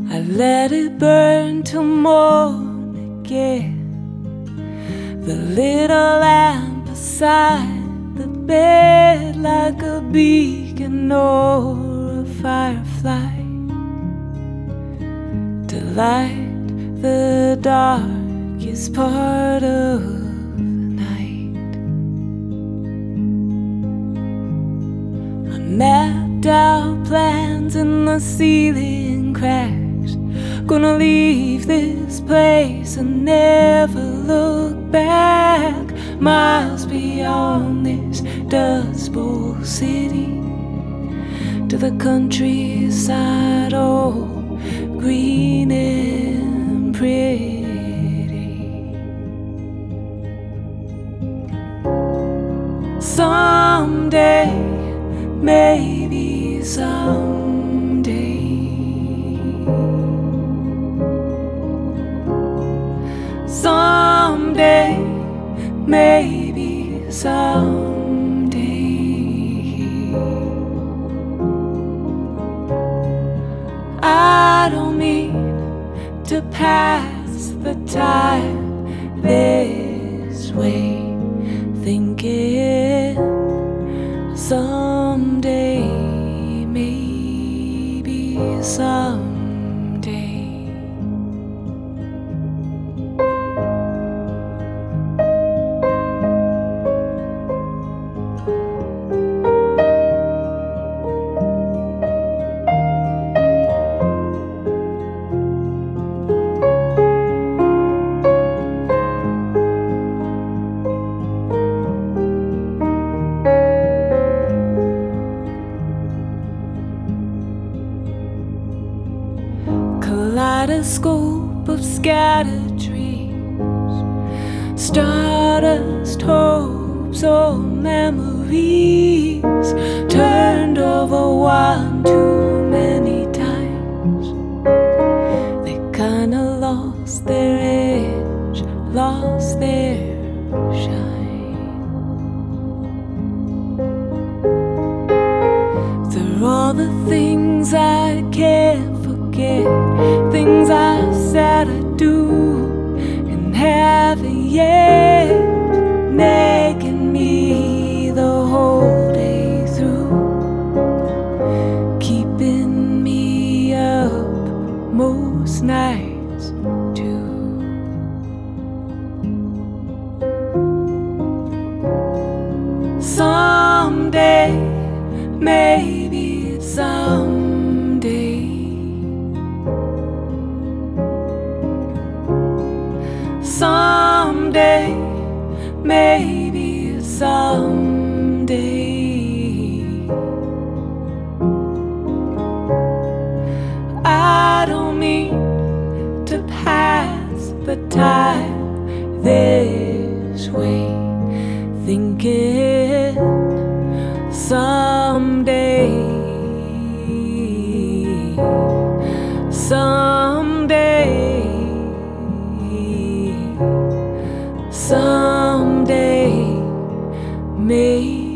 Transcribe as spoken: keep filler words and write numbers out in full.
I let it burn till morn again. The little lamp beside the bed, like a beacon or a firefly, to light the darkest part of the night. I mapped out plans in the ceiling cracks. Gonna leave this place and never look back. Miles beyond this Dust Bowl city, to the countryside, all green and pretty. Someday, maybe someday, someday, maybe someday, I don't mean to pass the time this way, thinking someday, maybe someday. Kaleidoscope of scattered dreams, stardust hopes or memories, turned over one too many times. They kinda lost their edge, lost their shine. They're all the things I can't forget, things I said I'd do and haven't yet, nagging me the whole day through, keeping me up most nights too. Someday, maybe someday, someday, maybe someday, I don't mean to pass the time this way, thinking someday, someday, someday, maybe.